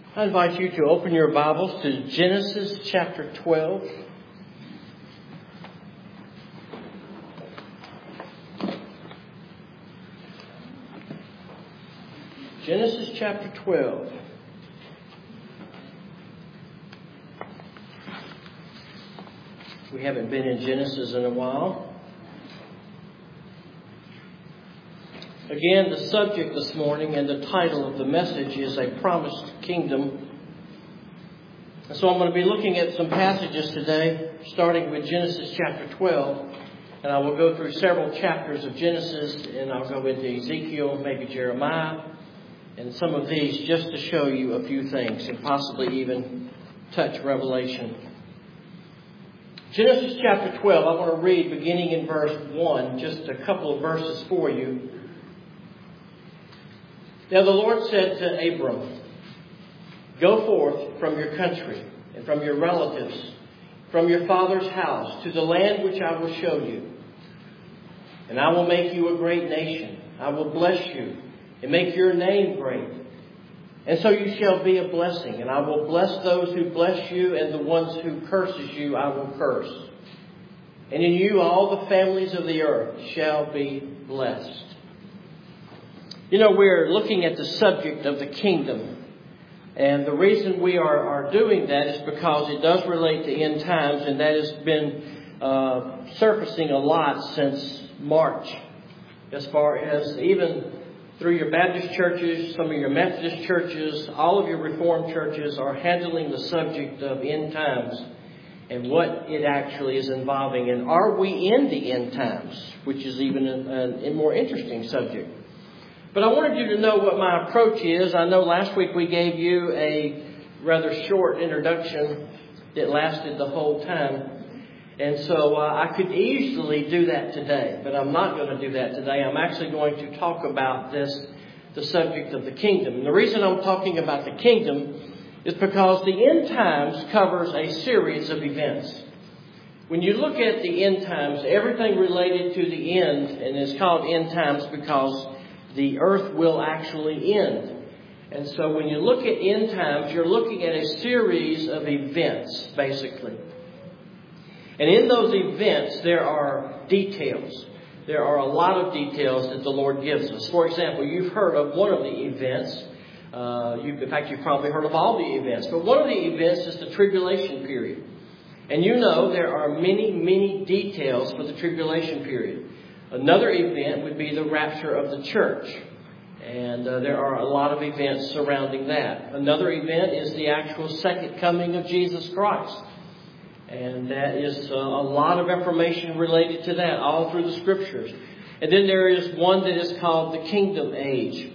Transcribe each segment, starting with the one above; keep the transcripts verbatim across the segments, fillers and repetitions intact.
I invite you to open your Bibles to Genesis chapter twelve. Genesis chapter twelve. We haven't been in Genesis in a while. Again, the subject this morning and the title of the message is A Promised Kingdom. And so I'm going to be looking at some passages today, starting with Genesis chapter twelve. And I will go through several chapters of Genesis, and I'll go into Ezekiel, maybe Jeremiah, and some of these just to show you a few things and possibly even touch Revelation. Genesis chapter twelve, I want to read beginning in verse one, just a couple of verses for you. Now the Lord said to Abram, "Go forth from your country and from your relatives, from your father's house, to the land which I will show you. And I will make you a great nation. I will bless you and make your name great. And so you shall be a blessing. And I will bless those who bless you, and the ones who curses you I will curse. And in you all the families of the earth shall be blessed." You know, we're looking at the subject of the kingdom. And the reason we are, are doing that is because it does relate to end times. And that has been uh, surfacing a lot since March. As far as even through your Baptist churches, some of your Methodist churches, all of your Reformed churches are handling the subject of end times and what it actually is involving. And are we in the end times? Which is even a, a more interesting subject. But I wanted you to know what my approach is. I know last week we gave you a rather short introduction that lasted the whole time. And so uh, I could easily do that today, but I'm not going to do that today. I'm actually going to talk about this, the subject of the kingdom. And the reason I'm talking about the kingdom is because the end times covers a series of events. When you look at the end times, everything related to the end, and it's called end times because the earth will actually end. And so when you look at end times, you're looking at a series of events, basically. And in those events, there are details. There are a lot of details that the Lord gives us. For example, you've heard of one of the events. Uh, you, in fact, you've probably heard of all the events. But one of the events is the tribulation period. And you know there are many, many details for the tribulation period. Another event would be the rapture of the church. And uh, there are a lot of events surrounding that. Another event is the actual second coming of Jesus Christ. And that is uh, a lot of information related to that all through the scriptures. And then there is one that is called the kingdom age.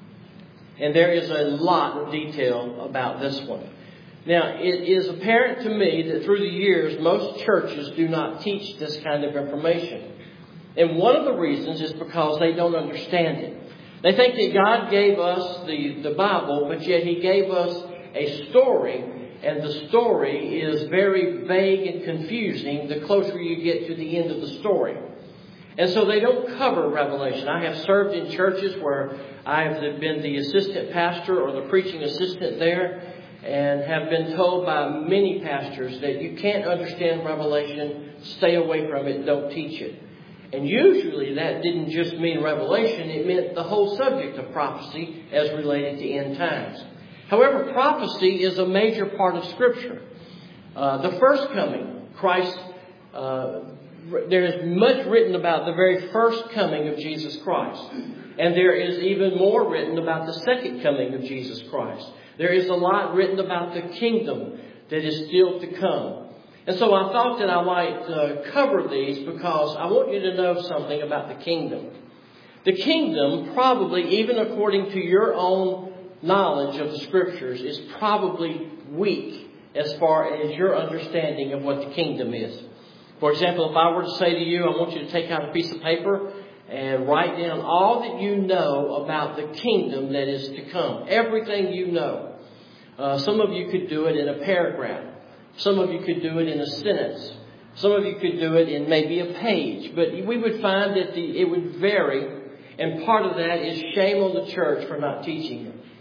And there is a lot of detail about this one. Now, it is apparent to me that through the years, most churches do not teach this kind of information. And one of the reasons is because they don't understand it. They think that God gave us the, the Bible, but yet He gave us a story. And the story is very vague and confusing the closer you get to the end of the story. And so they don't cover Revelation. I have served in churches where I have been the assistant pastor or the preaching assistant there, and have been told by many pastors that you can't understand Revelation, stay away from it, don't teach it. And usually that didn't just mean Revelation, it meant the whole subject of prophecy as related to end times. However, prophecy is a major part of Scripture. Uh, the first coming, Christ, uh, there is much written about the very first coming of Jesus Christ. And there is even more written about the second coming of Jesus Christ. There is a lot written about the kingdom that is still to come. And so I thought that I might uh, cover these because I want you to know something about the kingdom. The kingdom, probably, even according to your own knowledge of the scriptures, is probably weak as far as your understanding of what the kingdom is. For example, if I were to say to you, I want you to take out a piece of paper and write down all that you know about the kingdom that is to come. Everything you know. Uh, some of you could do it in a paragraph. Some of you could do it in a sentence. Some of you could do it in maybe a page. But we would find that the, it would vary. And part of that is shame on the church for not teaching it.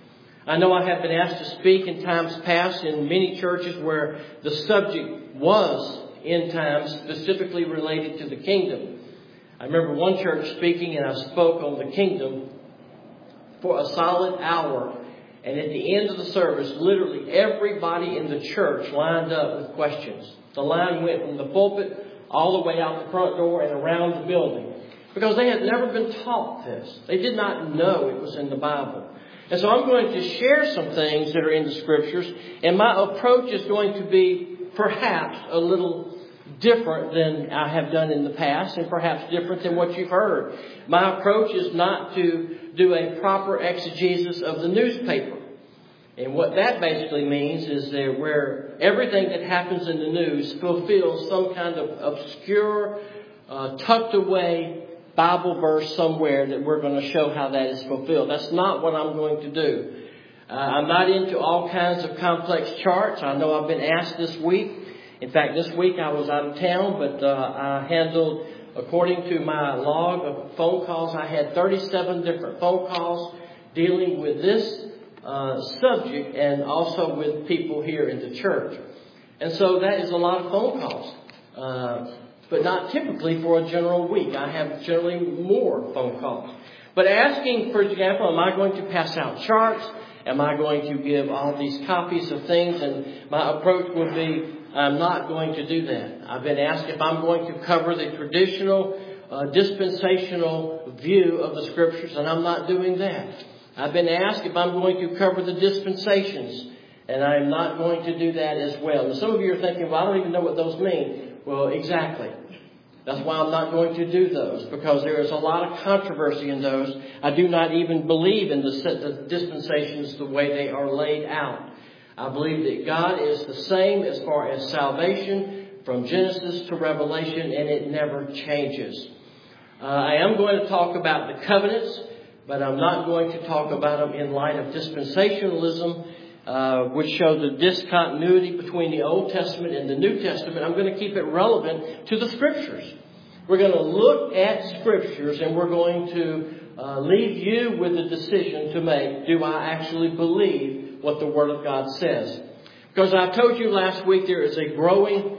I know I have been asked to speak in times past in many churches where the subject was end times, specifically related to the kingdom. I remember one church speaking, and I spoke on the kingdom for a solid hour. And at the end of the service, literally everybody in the church lined up with questions. The line went from the pulpit all the way out the front door and around the building, because they had never been taught this. They did not know it was in the Bible. And so I'm going to share some things that are in the Scriptures, and my approach is going to be perhaps a little different than I have done in the past, and perhaps different than what you've heard. My approach is not to do a proper exegesis of the newspaper. And what that basically means is that where everything that happens in the news fulfills some kind of obscure, uh, tucked away Bible verse somewhere that we're going to show how that is fulfilled. That's not what I'm going to do. Uh, I'm not into all kinds of complex charts. I know I've been asked this week. In fact, this week I was out of town, but uh, I handled, according to my log of phone calls, I had thirty-seven different phone calls dealing with this uh, subject, and also with people here in the church. And so that is a lot of phone calls, uh, but not typically for a general week. I have generally more phone calls. But asking, for example, am I going to pass out charts? Am I going to give all these copies of things? And my approach would be, I'm not going to do that. I've been asked if I'm going to cover the traditional uh, dispensational view of the Scriptures, and I'm not doing that. I've been asked if I'm going to cover the dispensations, and I'm not going to do that as well. And some of you are thinking, well, I don't even know what those mean. Well, exactly. That's why I'm not going to do those, because there is a lot of controversy in those. I do not even believe in the, the dispensations the way they are laid out. I believe that God is the same as far as salvation from Genesis to Revelation, and it never changes. Uh, I am going to talk about the covenants, but I'm not going to talk about them in light of dispensationalism, uh, which shows the discontinuity between the Old Testament and the New Testament. I'm going to keep it relevant to the Scriptures. We're going to look at Scriptures, and we're going to uh, leave you with a decision to make. Do I actually believe what the Word of God says? Because I told you last week there is a growing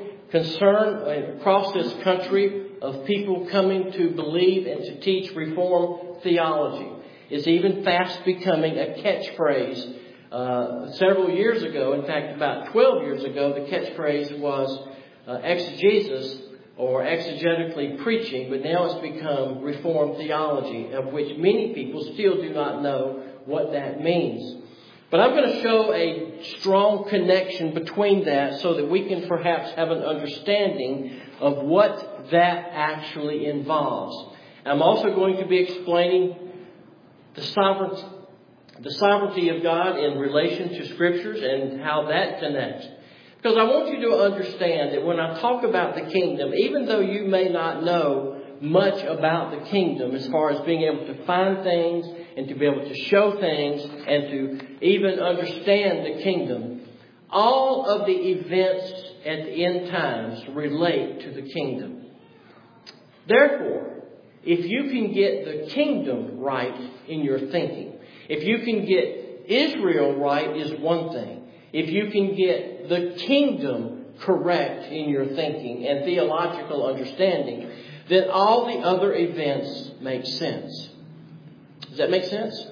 concern across this country of people coming to believe and to teach Reformed theology. It's even fast becoming a catchphrase. Uh, several years ago, in fact about twelve years ago, the catchphrase was uh, exegesis or exegetically preaching, but now it's become Reformed theology, of which many people still do not know what that means. But I'm going to show a strong connection between that so that we can perhaps have an understanding of what that actually involves. I'm also going to be explaining the sovereignty, the sovereignty of God in relation to Scriptures and how that connects. Because I want you to understand that when I talk about the kingdom, even though you may not know much about the kingdom as far as being able to find things and to be able to show things and to even understand the kingdom, all of the events at the end times relate to the kingdom. Therefore, if you can get the kingdom right in your thinking, if you can get Israel right is one thing. If you can get the kingdom correct in your thinking and theological understanding, then all the other events make sense. Does that make sense?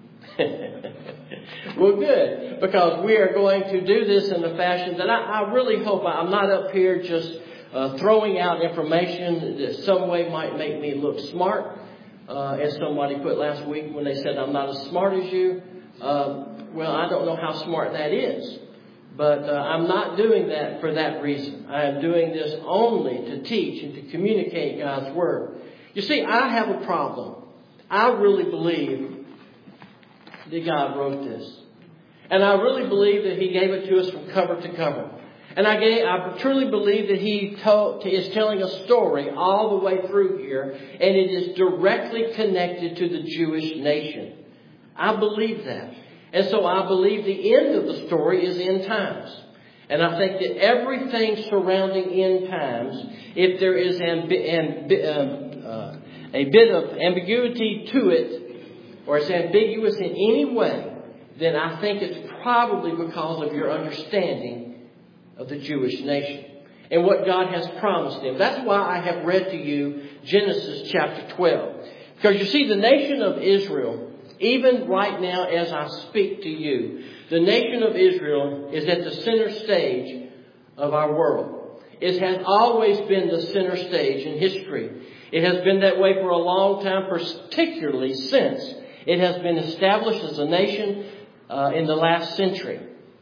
Well, good, because we are going to do this in a fashion that I, I really hope I'm not up here just uh, throwing out information that some way might make me look smart. Uh, as somebody put last week when they said I'm not as smart as you. Uh, well, I don't know how smart that is. But uh, I'm not doing that for that reason. I am doing this only to teach and to communicate God's Word. You see, I have a problem. I really believe that God wrote this. And I really believe that He gave it to us from cover to cover. And I, gave, I truly believe that He told, is telling a story all the way through here. And it is directly connected to the Jewish nation. I believe that. And so I believe the end of the story is end times. And I think that everything surrounding end times, if there is ambi- amb- um, uh, a bit of ambiguity to it, or it's ambiguous in any way, then I think it's probably because of your understanding of the Jewish nation and what God has promised them. That's why I have read to you Genesis chapter twelve. Because you see, the nation of Israel, even right now as I speak to you, the nation of Israel is at the center stage of our world. It has always been the center stage in history. It has been that way for a long time, particularly since it has been established as a nation uh, in the last century.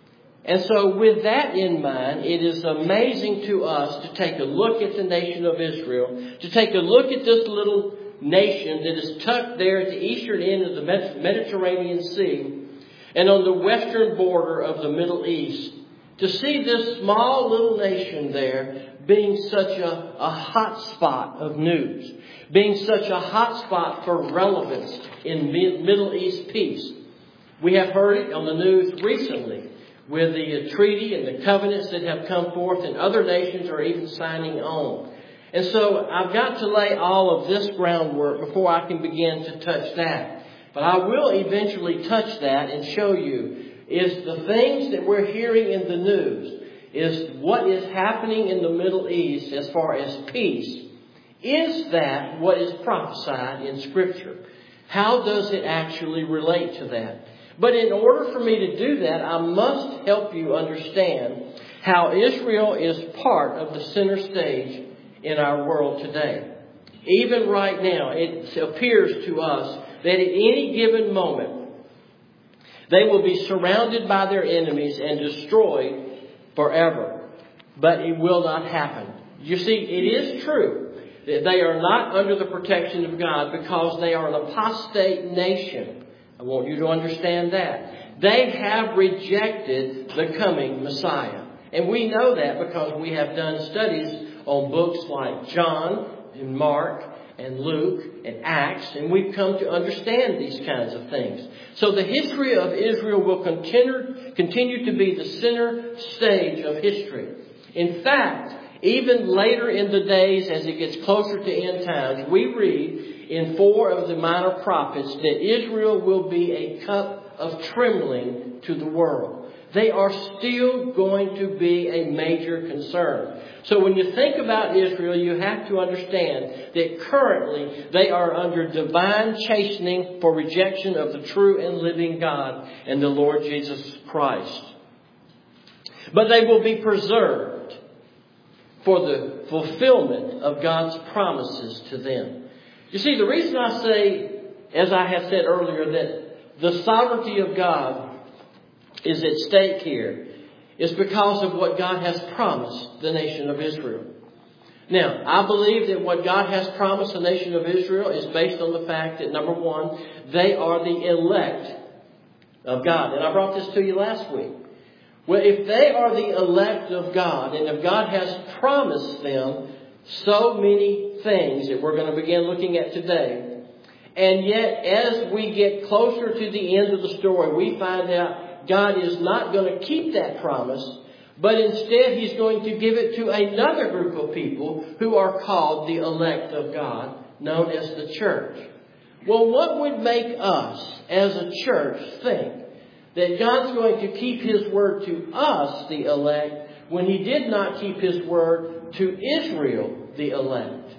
And so with that in mind, it is amazing to us to take a look at the nation of Israel, to take a look at this little nation that is tucked there at the eastern end of the Mediterranean Sea and on the western border of the Middle East, to see this small little nation there being such a, a hot spot of news, being such a hot spot for relevance in Middle East peace. We have heard it on the news recently with the treaty and the covenants that have come forth, and other nations are even signing on. And so I've got to lay all of this groundwork before I can begin to touch that. But I will eventually touch that and show you is the things that we're hearing in the news, is what is happening in the Middle East as far as peace. Is that what is prophesied in Scripture? How does it actually relate to that? But in order for me to do that, I must help you understand how Israel is part of the center stage in our world today. Even right now, it appears to us that at any given moment, they will be surrounded by their enemies and destroyed forever. But it will not happen. You see, it is true that they are not under the protection of God because they are an apostate nation. I want you to understand that. They have rejected the coming Messiah. And we know that because we have done studies on books like John and Mark and Luke and Acts, and we've come to understand these kinds of things. So the history of Israel will continue, continue to be the center stage of history. In fact, even later in the days, as it gets closer to end times, we read in four of the minor prophets that Israel will be a cup of trembling to the world. They are still going to be a major concern. So when you think about Israel, you have to understand that currently they are under divine chastening for rejection of the true and living God and the Lord Jesus Christ. But they will be preserved for the fulfillment of God's promises to them. You see, the reason I say, as I have said earlier, that the sovereignty of God is at stake here is because of what God has promised the nation of Israel. Now, I believe that what God has promised the nation of Israel is based on the fact that, number one, they are the elect of God. And I brought this to you last week. Well, if they are the elect of God, and if God has promised them so many things that we're going to begin looking at today, and yet as we get closer to the end of the story, we find out God is not going to keep that promise, but instead He's going to give it to another group of people who are called the elect of God, known as the church. Well, what would make us as a church think that God's going to keep His word to us, the elect, when He did not keep His word to Israel, the elect?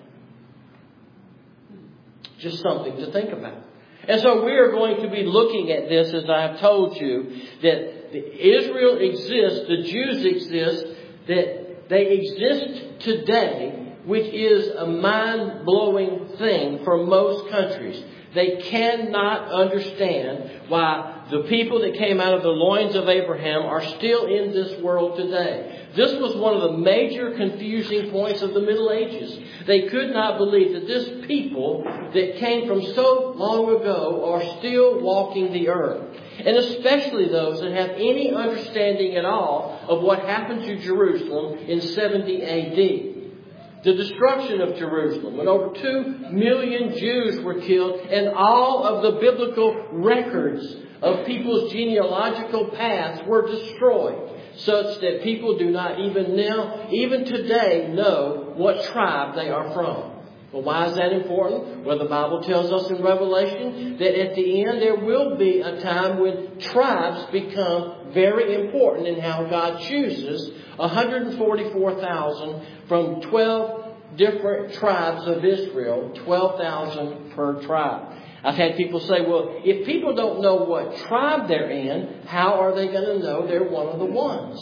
Just something to think about. And so we are going to be looking at this, as I have told you, that Israel exists, the Jews exist, that they exist today, which is a mind-blowing thing for most countries. They cannot understand why the people that came out of the loins of Abraham are still in this world today. This was one of the major confusing points of the Middle Ages. They could not believe that this people that came from so long ago are still walking the earth. And especially those that have any understanding at all of what happened to Jerusalem in seventy A D. The destruction of Jerusalem, when over two million Jews were killed, and all of the biblical records of people's genealogical paths were destroyed, such that people do not even now, even today, know what tribe they are from. Well, why is that important? Well, the Bible tells us in Revelation that at the end there will be a time when tribes become very important in how God chooses one hundred forty-four thousand from twelve different tribes of Israel, twelve thousand per tribe. I've had people say, well, if people don't know what tribe they're in, how are they going to know they're one of the ones?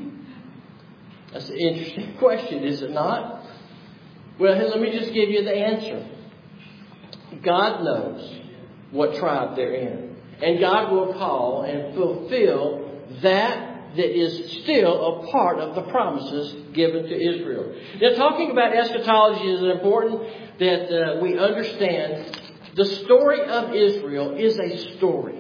That's an interesting question, is it not? Well, let me just give you the answer. God knows what tribe they're in. And God will call and fulfill that that is still a part of the promises given to Israel. Now, talking about eschatology is important that uh, we understand the story of Israel is a story.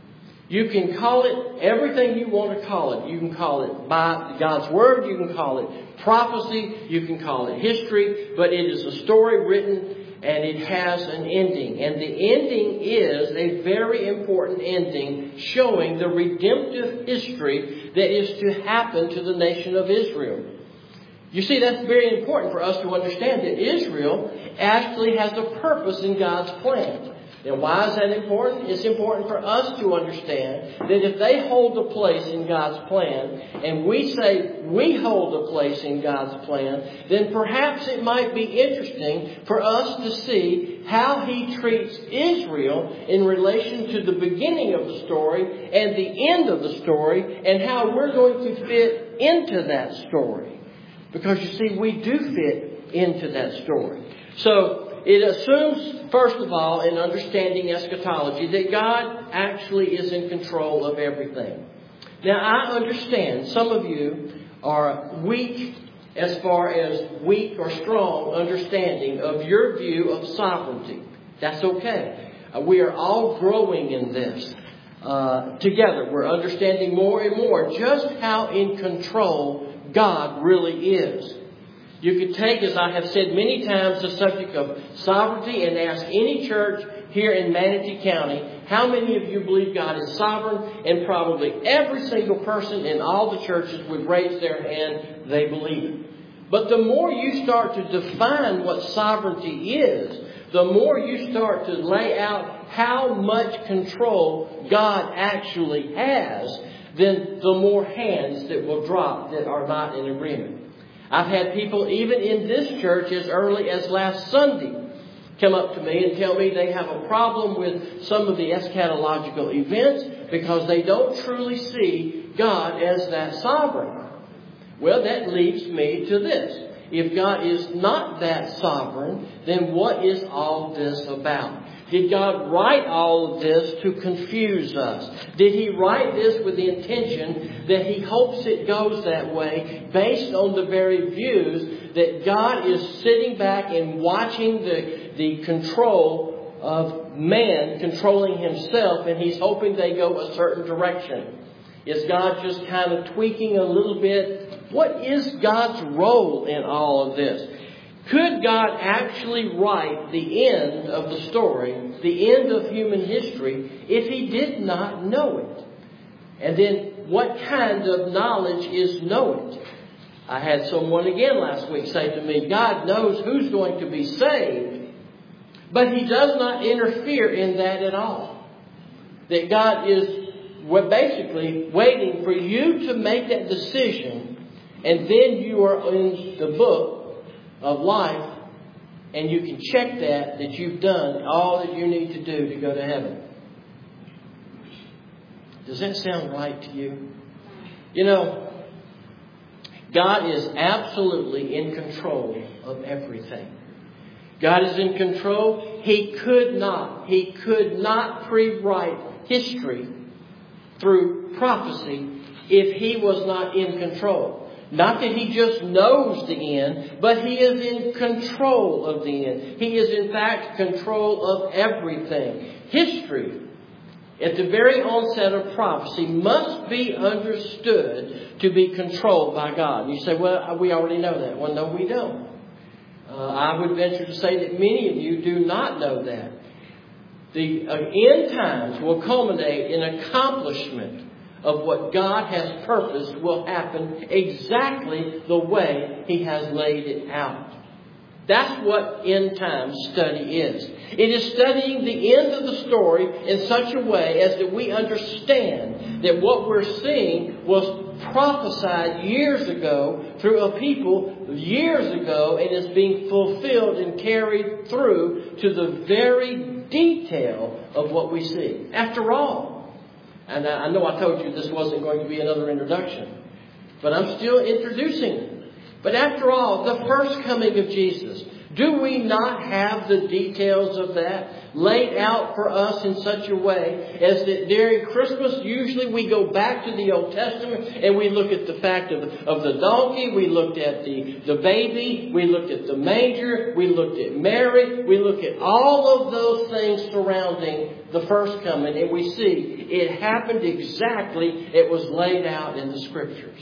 You can call it everything you want to call it. You can call it by God's Word. You can call it prophecy. You can call it history. But it is a story written and it has an ending. And the ending is a very important ending showing the redemptive history that is to happen to the nation of Israel. You see, that's very important for us to understand that Israel actually has a purpose in God's plan. Now, why is that important? It's important for us to understand that if they hold a place in God's plan, and we say we hold a place in God's plan, then perhaps it might be interesting for us to see how He treats Israel in relation to the beginning of the story and the end of the story, and how we're going to fit into that story. Because you see, we do fit into that story. So it assumes, first of all, in understanding eschatology, that God actually is in control of everything. Now, I understand some of you are weak as far as weak or strong understanding of your view of sovereignty. That's okay. Uh, we are all growing in this uh, together. We're understanding more and more just how in control God really is. You could take, as I have said many times, the subject of sovereignty and ask any church here in Manatee County, how many of you believe God is sovereign? And probably every single person in all the churches would raise their hand, they believe it. But the more you start to define what sovereignty is, the more you start to lay out how much control God actually has, then the more hands that will drop that are not in agreement. I've had people, even in this church as early as last Sunday, come up to me and tell me they have a problem with some of the eschatological events because they don't truly see God as that sovereign. Well, that leads me to this. If God is not that sovereign, then what is all this about? Did God write all of this to confuse us? Did He write this with the intention that He hopes it goes that way based on the very views that God is sitting back and watching the, the control of man controlling himself, and He's hoping they go a certain direction? Is God just kind of tweaking a little bit? What is God's role in all of this? Could God actually write the end of the story, the end of human history, if He did not know it? And then what kind of knowledge is know it? I had someone again last week say to me, God knows who's going to be saved, but He does not interfere in that at all. That God is basically waiting for you to make that decision, and then you are in the book of life, and you can check that, that you've done all that you need to do to go to heaven. Does that sound right to you? You know, God is absolutely in control of everything. God is in control. He could not, He could not pre-write history through prophecy if He was not in control. Not that He just knows the end, but He is in control of the end. He is in fact control of everything. History, at the very onset of prophecy, must be understood to be controlled by God. You say, well, we already know that. Well, no, we don't. Uh, I would venture to say that many of you do not know that. The uh, end times will culminate in accomplishment of what God has purposed will happen exactly the way He has laid it out. That's what end time study is. It is studying the end of the story in such a way as that we understand that what we're seeing was prophesied years ago through a people years ago, and is being fulfilled and carried through to the very detail of what we see. After all, and I know I told you this wasn't going to be another introduction, but I'm still introducing it. But after all, the first coming of Jesus, do we not have the details of that laid out for us in such a way as that during Christmas, usually we go back to the Old Testament and we look at the fact of, of the donkey, we looked at the, the baby, we looked at the manger, we looked at Mary, we look at all of those things surrounding the first coming, and we see it happened exactly, it was laid out in the Scriptures.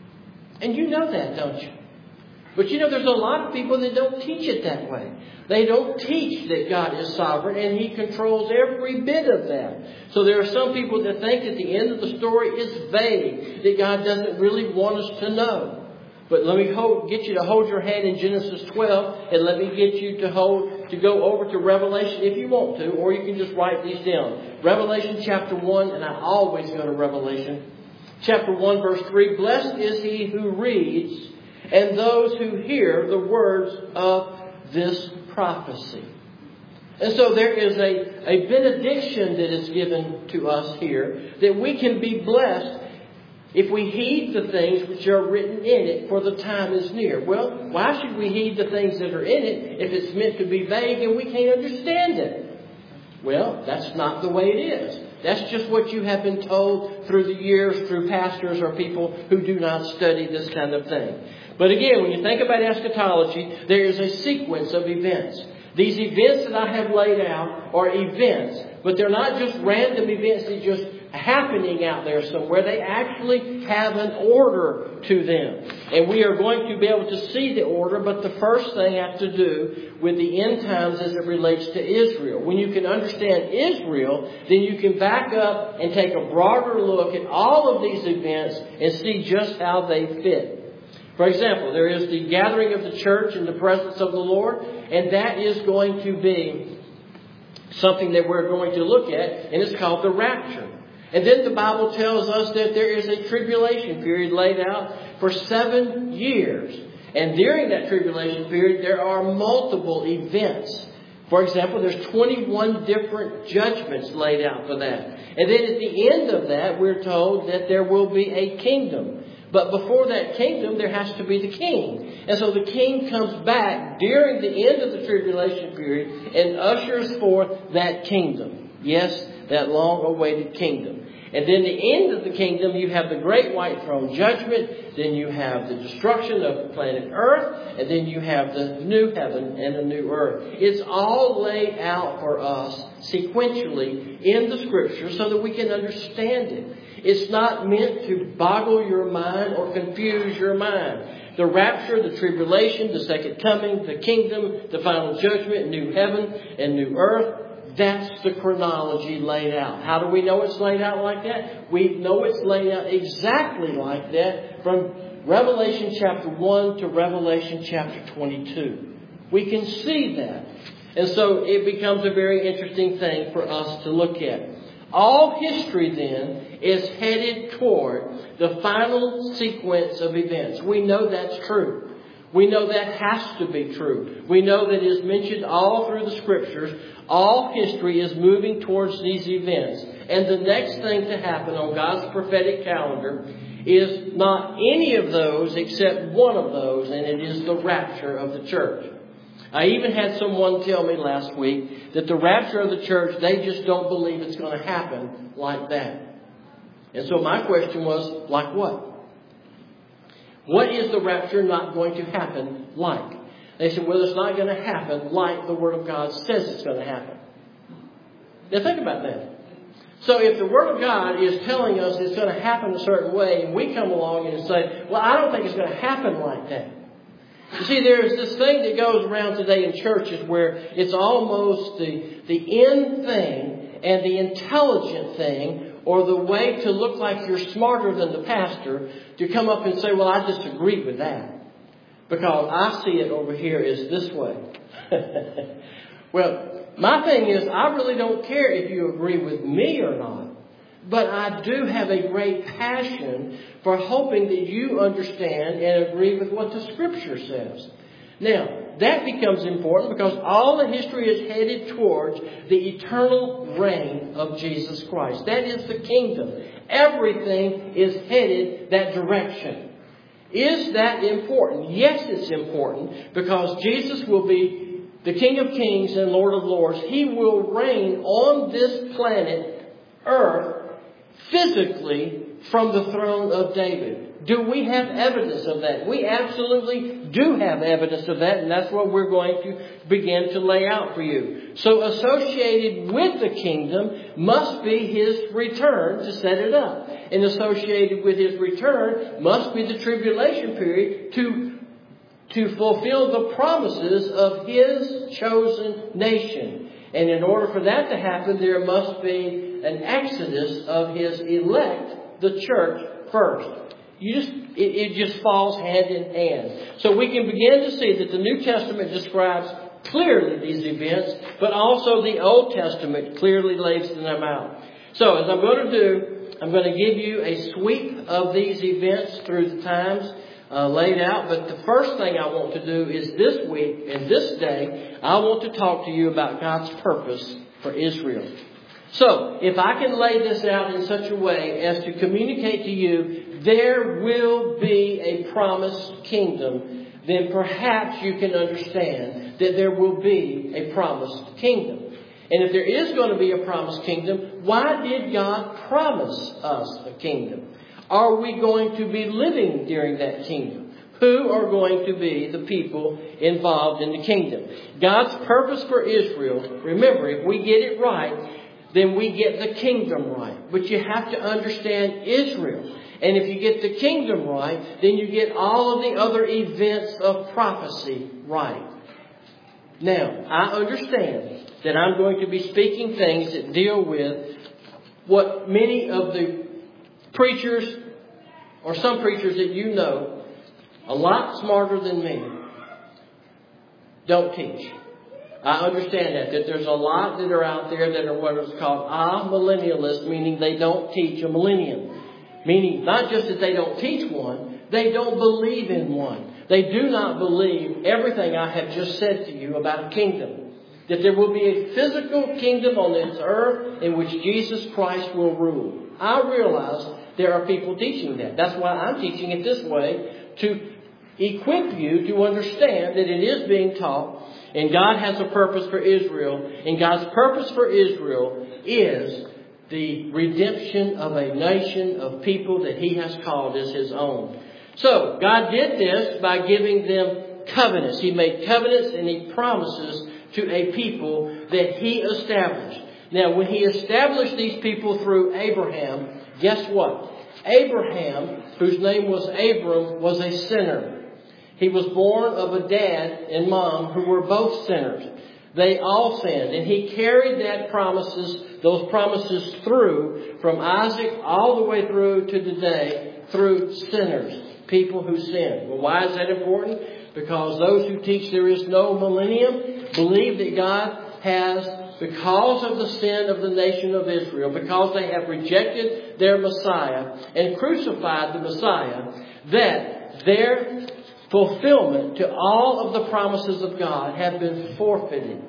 And you know that, don't you? But you know, there's a lot of people that don't teach it that way. They don't teach that God is sovereign and He controls every bit of that. So there are some people that think that the end of the story is vague, that God doesn't really want us to know. But let me hold, get you to hold your hand in Genesis twelve, and let me get you to hold to go over to Revelation if you want to, or you can just write these down. Revelation chapter one, and I always go to Revelation chapter one, verse three. Blessed is he who reads and those who hear the words of this prophecy. And so there is a, a benediction that is given to us here, that we can be blessed if we heed the things which are written in it, for the time is near. Well, why should we heed the things that are in it if it's meant to be vague and we can't understand it? Well, that's not the way it is. That's just what you have been told through the years, through pastors or people who do not study this kind of thing. But again, when you think about eschatology, there is a sequence of events. These events that I have laid out are events, but they're not just random events that are just happening out there somewhere. They actually have an order to them. And we are going to be able to see the order, but the first thing has to do with the end times as it relates to Israel. When you can understand Israel, then you can back up and take a broader look at all of these events and see just how they fit. For example, there is the gathering of the church in the presence of the Lord, and that is going to be something that we're going to look at, and it's called the rapture. And then the Bible tells us that there is a tribulation period laid out for seven years. And during that tribulation period, there are multiple events. For example, there's twenty-one different judgments laid out for that. And then at the end of that, we're told that there will be a kingdom. But before that kingdom, there has to be the king. And so the king comes back during the end of the tribulation period and ushers forth that kingdom. Yes, that long-awaited kingdom. And then the end of the kingdom, you have the great white throne judgment. Then you have the destruction of planet Earth. And then you have the new heaven and the new earth. It's all laid out for us sequentially in the Scripture so that we can understand it. It's not meant to boggle your mind or confuse your mind. The rapture, the tribulation, the second coming, the kingdom, the final judgment, new heaven and new earth. That's the chronology laid out. How do we know it's laid out like that? We know it's laid out exactly like that from Revelation chapter one to Revelation chapter twenty-two. We can see that. And so it becomes a very interesting thing for us to look at. All history then is headed toward the final sequence of events. We know that's true. We know that has to be true. We know that it is mentioned all through the Scriptures. All history is moving towards these events. And the next thing to happen on God's prophetic calendar is not any of those except one of those, and it is the rapture of the church. I even had someone tell me last week that the rapture of the church, they just don't believe it's going to happen like that. And so my question was, like what? What is the rapture not going to happen like? They said, well, it's not going to happen like the Word of God says it's going to happen. Now think about that. So if the Word of God is telling us it's going to happen a certain way, and we come along and say, well, I don't think it's going to happen like that. You see, there's this thing that goes around today in churches where it's almost the, the end thing and the intelligent thing, or the way to look like you're smarter than the pastor, to come up and say, well, I disagree with that. Because I see it over here is this way. Well, my thing is, I really don't care if you agree with me or not. But I do have a great passion for hoping that you understand and agree with what the Scripture says. Now, that becomes important because all the history is headed towards the eternal reign of Jesus Christ. That is the kingdom. Everything is headed that direction. Is that important? Yes, it's important because Jesus will be the King of Kings and Lord of Lords. He will reign on this planet, Earth, physically from the throne of David. Do we have evidence of that? We absolutely do have evidence of that, and that's what we're going to begin to lay out for you. So associated with the kingdom must be His return to set it up. And associated with His return must be the tribulation period to, to fulfill the promises of His chosen nation. And in order for that to happen, there must be an exodus of His elect, the church, first. You just it, it just falls hand in hand. So we can begin to see that the New Testament describes clearly these events, but also the Old Testament clearly lays them out. So as I'm going to do, I'm going to give you a sweep of these events through the times uh, laid out. But the first thing I want to do is this week and this day, I want to talk to you about God's purpose for Israel. So, if I can lay this out in such a way as to communicate to you, there will be a promised kingdom, then perhaps you can understand that there will be a promised kingdom. And if there is going to be a promised kingdom, why did God promise us a kingdom? Are we going to be living during that kingdom? Who are going to be the people involved in the kingdom? God's purpose for Israel, remember, if we get it right, then we get the kingdom right. But you have to understand Israel. And if you get the kingdom right, then you get all of the other events of prophecy right. Now, I understand that I'm going to be speaking things that deal with what many of the preachers, or some preachers that you know, a lot smarter than me, don't teach. I understand that, that there's a lot that are out there that are what is called amillennialists, meaning they don't teach a millennium. Meaning not just that they don't teach one, they don't believe in one. They do not believe everything I have just said to you about a kingdom. That there will be a physical kingdom on this earth in which Jesus Christ will rule. I realize there are people teaching that. That's why I'm teaching it this way, to equip you to understand that it is being taught. And God has a purpose for Israel. And God's purpose for Israel is the redemption of a nation of people that He has called as His own. So, God did this by giving them covenants. He made covenants and He promises to a people that He established. Now, when He established these people through Abraham, guess what? Abraham, whose name was Abram, was a sinner. He was born of a dad and mom who were both sinners. They all sinned. And He carried that promises, those promises through from Isaac all the way through to today through sinners, people who sin. Well, why is that important? Because those who teach there is no millennium believe that God has, because of the sin of the nation of Israel, because they have rejected their Messiah and crucified the Messiah, that their fulfillment to all of the promises of God have been forfeited.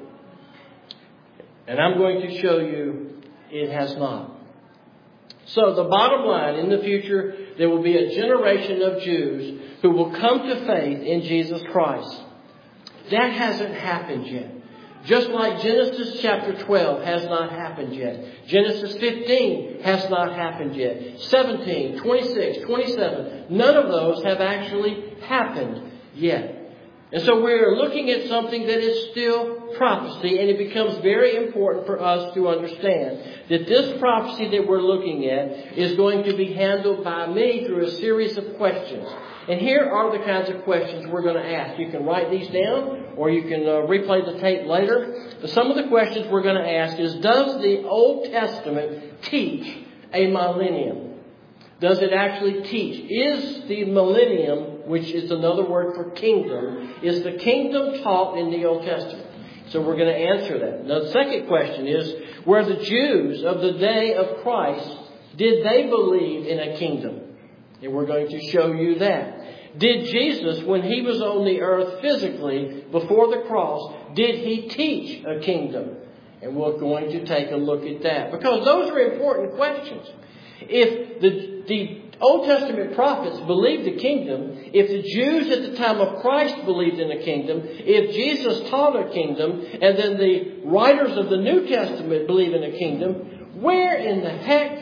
And I'm going to show you it has not. So the bottom line, in the future, there will be a generation of Jews who will come to faith in Jesus Christ. That hasn't happened yet. Just like Genesis chapter twelve has not happened yet. Genesis fifteen has not happened yet. seventeen, twenty-six, twenty-seven, none of those have actually happened yet. And so we're looking at something that is still prophecy, and it becomes very important for us to understand that this prophecy that we're looking at is going to be handled by me through a series of questions. And here are the kinds of questions we're going to ask. You can write these down, or you can uh, replay the tape later. But some of the questions we're going to ask is, does the Old Testament teach a millennium? Does it actually teach? Is the millennium, which is another word for kingdom, is the kingdom taught in the Old Testament? So we're going to answer that. Now, the second question is, were the Jews of the day of Christ, did they believe in a kingdom? And we're going to show you that. Did Jesus, when he was on the earth physically, before the cross, did he teach a kingdom? And we're going to take a look at that. Because those are important questions. If the, the Old Testament prophets believed the kingdom, if the Jews at the time of Christ believed in a kingdom, if Jesus taught a kingdom, and then the writers of the New Testament believe in a kingdom, where in the heck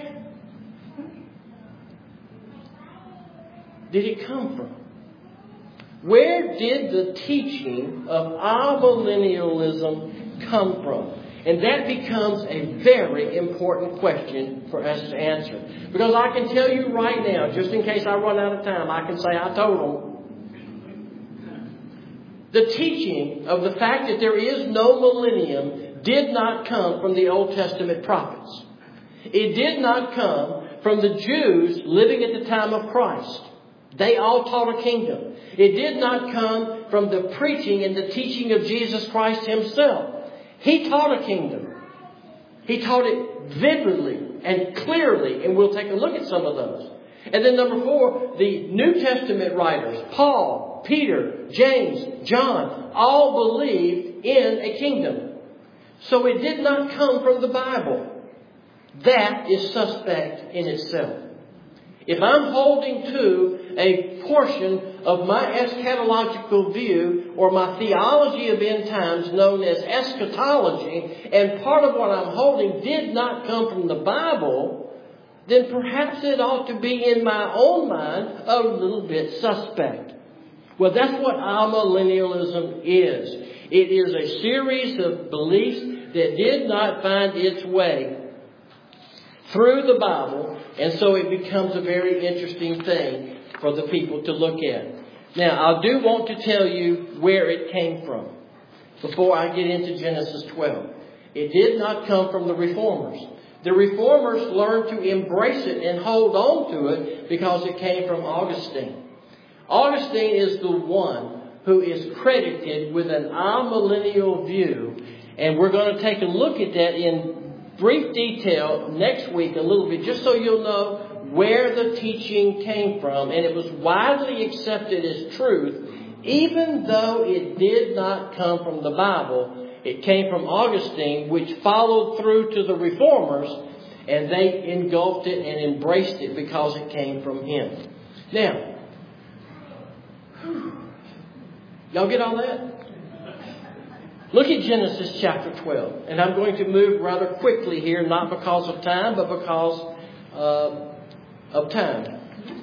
did it come from? Where did the teaching of amillennialism come from? And that becomes a very important question for us to answer. Because I can tell you right now, just in case I run out of time, I can say I told them. The teaching of the fact that there is no millennium did not come from the Old Testament prophets. It did not come from the Jews living at the time of Christ. They all taught a kingdom. It did not come from the preaching and the teaching of Jesus Christ himself. He taught a kingdom. He taught it vividly and clearly, and we'll take a look at some of those. And then number four, the New Testament writers, Paul, Peter, James, John, all believed in a kingdom. So it did not come from the Bible. That is suspect in itself. If I'm holding to a portion of my eschatological view or my theology of end times known as eschatology, and part of what I'm holding did not come from the Bible, then perhaps it ought to be in my own mind a little bit suspect. Well, that's what amillennialism is. It is a series of beliefs that did not find its way through the Bible, and so it becomes a very interesting thing for the people to look at. Now, I do want to tell you where it came from before I get into Genesis twelve. It did not come from the Reformers. The Reformers learned to embrace it and hold on to it because it came from Augustine. Augustine is the one who is credited with an amillennial view, and we're going to take a look at that in brief detail next week a little bit, just so you'll know where the teaching came from. And it was widely accepted as truth, even though it did not come from the Bible. It came from Augustine, which followed through to the Reformers, and they engulfed it and embraced it because it came from him. Now, y'all get all that? Look at Genesis chapter twelve. And I'm going to move rather quickly here, not because of time, but because uh, of time.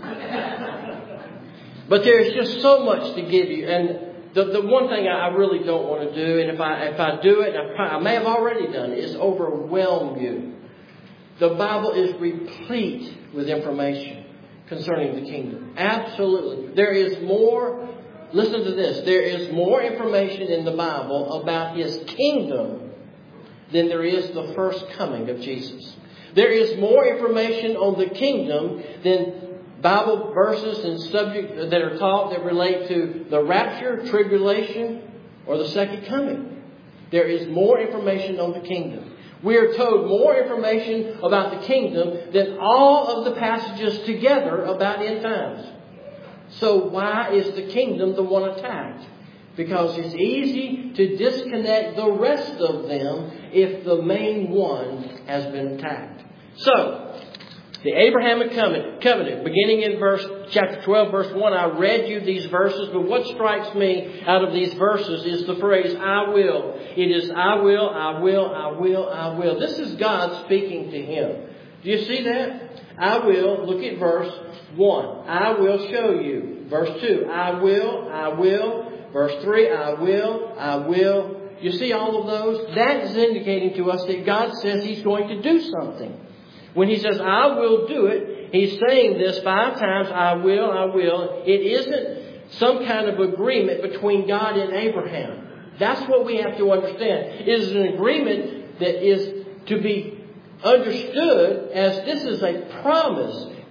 But there's just so much to give you. And the, the one thing I really don't want to do, and if I if I do it, I, I may have already done it, is overwhelm you. The Bible is replete with information concerning the kingdom. Absolutely. There is more. Listen to this. There is more information in the Bible about His kingdom than there is the first coming of Jesus. There is more information on the kingdom than Bible verses and subjects that are taught that relate to the rapture, tribulation, or the second coming. There is more information on the kingdom. We are told more information about the kingdom than all of the passages together about end times. So why is the kingdom the one attacked? Because it's easy to disconnect the rest of them if the main one has been attacked. So, the Abrahamic covenant, beginning in verse chapter twelve, verse one, I read you these verses, but what strikes me out of these verses is the phrase, I will. It is, I will, I will, I will, I will. This is God speaking to him. Do you see that? I will, look at verse one. I will show you. Verse two, I will, I will. Verse three, I will, I will. You see all of those? That is indicating to us that God says He's going to do something. When He says, I will do it, He's saying this five times, I will, I will. It isn't some kind of agreement between God and Abraham. That's what we have to understand. It is an agreement that is to be understood as this is a promise.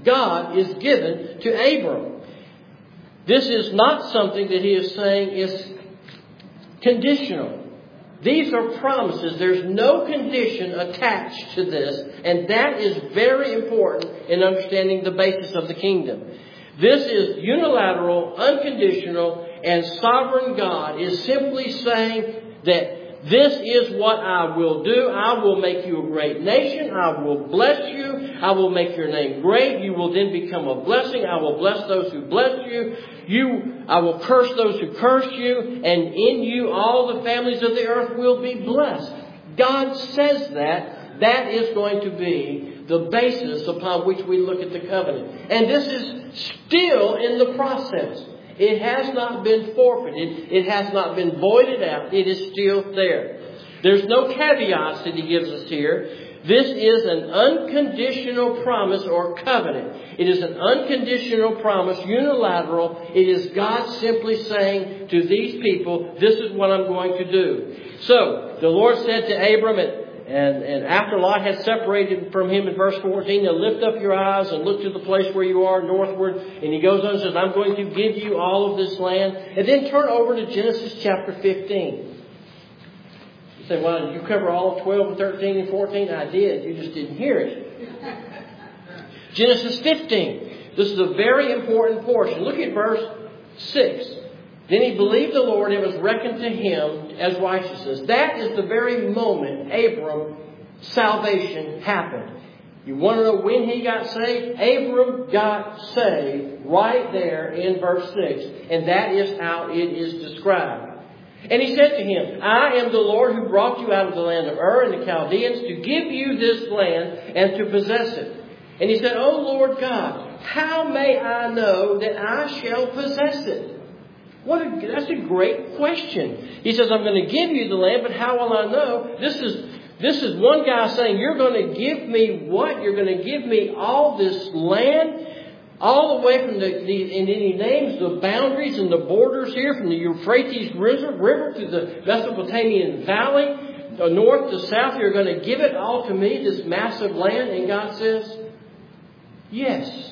God is given to Abram. This is not something that he is saying is conditional. These are promises. There's no condition attached to this. And that is very important in understanding the basis of the kingdom. This is unilateral, unconditional, and sovereign God is simply saying that this is what I will do. I will make you a great nation. I will bless you. I will make your name great. You will then become a blessing. I will bless those who bless you. You, I will curse those who curse you. And in you all the families of the earth will be blessed. God says that. That is going to be the basis upon which we look at the covenant. And this is still in the process. It has not been forfeited. It has not been voided out. It is still there. There's no caveats that he gives us here. This is an unconditional promise or covenant. It is an unconditional promise, unilateral. It is God simply saying to these people, this is what I'm going to do. So, the Lord said to Abram, and And, and after Lot had separated from him in verse fourteen, now lift up your eyes and look to the place where you are northward. And he goes on and says, I'm going to give you all of this land. And then turn over to Genesis chapter fifteen. You say, well, did you cover all of twelve and thirteen and fourteen? I did. You just didn't hear it. Genesis fifteen. This is a very important portion. Look at verse six. Then he believed the Lord, and it was reckoned to him as righteousness. That is the very moment Abram salvation happened. You want to know when he got saved? Abram got saved right there in verse six. And that is how it is described. And he said to him, I am the Lord who brought you out of the land of Ur and the Chaldeans to give you this land and to possess it. And he said, O Lord God, how may I know that I shall possess it? What a, that's a great question. He says, I'm going to give you the land, but how will I know? This is this is one guy saying, you're going to give me what? You're going to give me all this land? All the way from the, the and then he names the boundaries and the borders here, from the Euphrates River, river to the Mesopotamian Valley, north to south. You're going to give it all to me, this massive land? And God says, yes.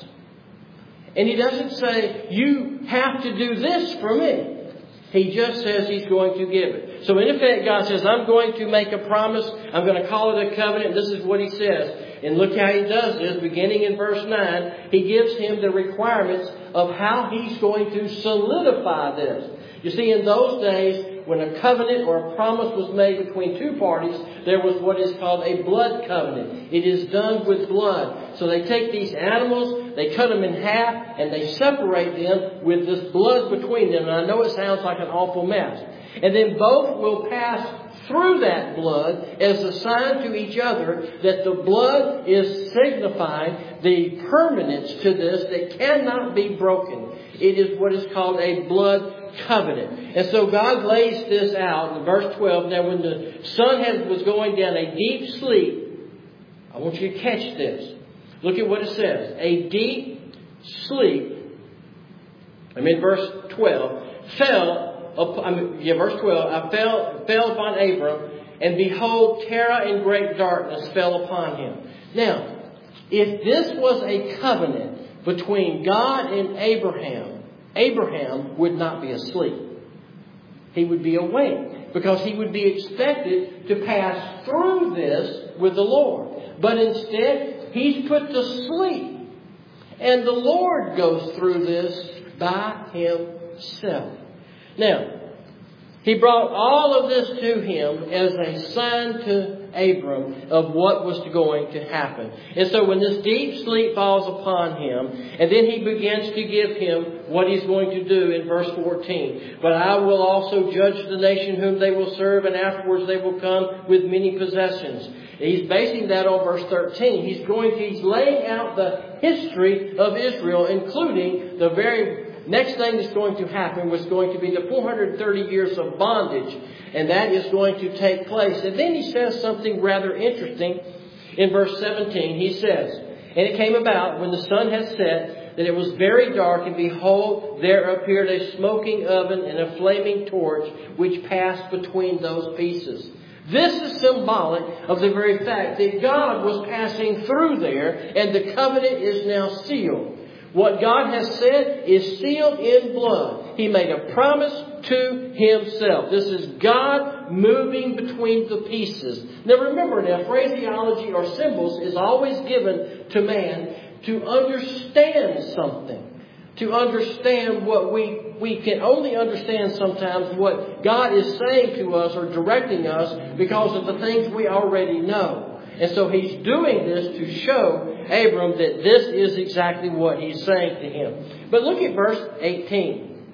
And he doesn't say, you have to do this for me. He just says he's going to give it. So in effect, God says, I'm going to make a promise. I'm going to call it a covenant. This is what he says. And look how he does this. Beginning in verse nine, he gives him the requirements of how he's going to solidify this. You see, in those days, when a covenant or a promise was made between two parties, there was what is called a blood covenant. It is done with blood. So they take these animals, they cut them in half, and they separate them with this blood between them. And I know it sounds like an awful mess. And then both will pass through that blood as a sign to each other that the blood is signifying the permanence to this that cannot be broken. It is what is called a blood covenant. And so God lays this out in verse twelve. Now when the sun had, was going down a deep sleep, I want you to catch this. Look at what it says. A deep sleep, I'm in verse twelve, fell I mean, yeah, verse twelve, I fell, fell upon Abram, and behold, terror and great darkness fell upon him. Now, if this was a covenant between God and Abraham, Abraham would not be asleep. He would be awake, because he would be expected to pass through this with the Lord. But instead, he's put to sleep. And the Lord goes through this by himself. Now, he brought all of this to him as a sign to Abram of what was going to happen. And so when this deep sleep falls upon him, and then he begins to give him what he's going to do in verse fourteen. But I will also judge the nation whom they will serve, and afterwards they will come with many possessions. He's basing that on verse thirteen. He's going to, he's laying out the history of Israel, including the very next thing that's going to happen was going to be the four hundred thirty years of bondage. And that is going to take place. And then he says something rather interesting in verse seventeen. He says, and it came about when the sun had set that it was very dark, and behold, there appeared a smoking oven and a flaming torch which passed between those pieces. This is symbolic of the very fact that God was passing through there and the covenant is now sealed. What God has said is sealed in blood. He made a promise to Himself. This is God moving between the pieces. Now remember now, phraseology or symbols is always given to man to understand something. To understand what we, we can only understand sometimes what God is saying to us or directing us because of the things we already know. And so He's doing this to show Abram that this is exactly what He's saying to him. But look at verse eighteen.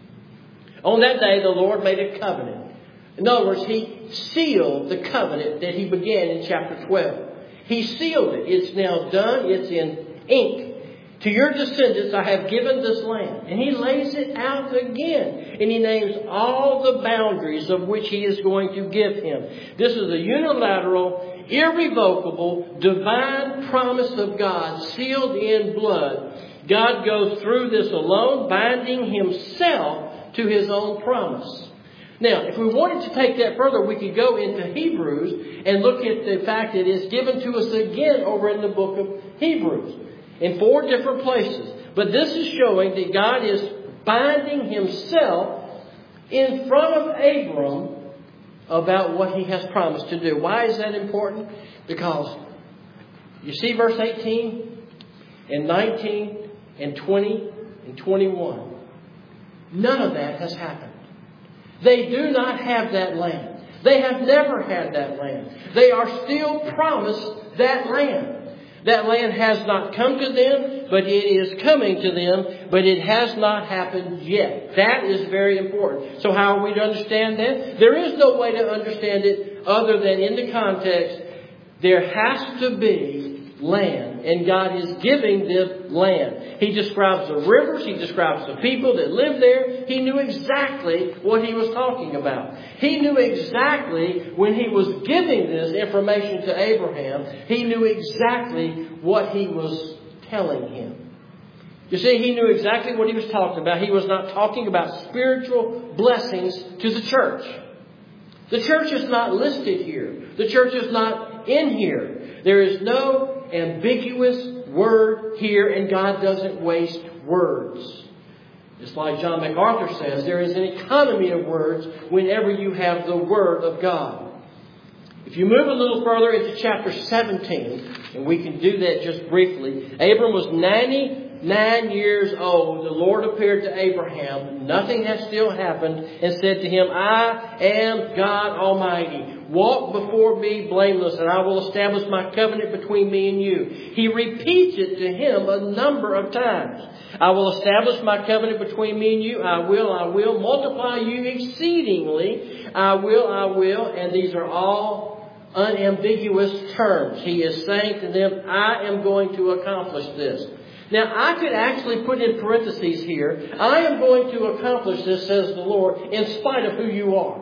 On that day the Lord made a covenant. In other words, He sealed the covenant that He began in chapter twelve. He sealed it. It's now done. It's in ink. To your descendants I have given this land. And He lays it out again. And He names all the boundaries of which He is going to give him. This is a unilateral, irrevocable, divine promise of God sealed in blood. God goes through this alone, binding Himself to His own promise. Now, if we wanted to take that further, we could go into Hebrews and look at the fact that it is given to us again over in the book of Hebrews. In four different places. But this is showing that God is binding Himself in front of Abram about what He has promised to do. Why is that important? Because you see verse eighteen and nineteen and twenty and twenty-one. None of that has happened. They do not have that land. They have never had that land. They are still promised that land. That land has not come to them, but it is coming to them, but it has not happened yet. That is very important. So how are we to understand that? There is no way to understand it other than in the context, there has to be land, and God is giving them land. He describes the rivers, He describes the people that live there. He knew exactly what He was talking about. He knew exactly when He was giving this information to Abraham, He knew exactly what He was telling him. You see, He knew exactly what He was talking about. He was not talking about spiritual blessings to the church. The church is not listed here. The church is not in here. There is no ambiguous word here, and God doesn't waste words. Just like John MacArthur says, there is an economy of words whenever you have the Word of God. If you move a little further into chapter seventeen, and we can do that just briefly, Abram was ninety-nine years old. The Lord appeared to Abraham. Nothing had still happened, and said to him, I am God Almighty. Walk before me blameless, and I will establish my covenant between me and you. He repeats it to him a number of times. I will establish my covenant between me and you. I will, I will multiply you exceedingly. I will, I will. And these are all unambiguous terms. He is saying to them, I am going to accomplish this. Now, I could actually put in parentheses here, I am going to accomplish this, says the Lord, in spite of who you are.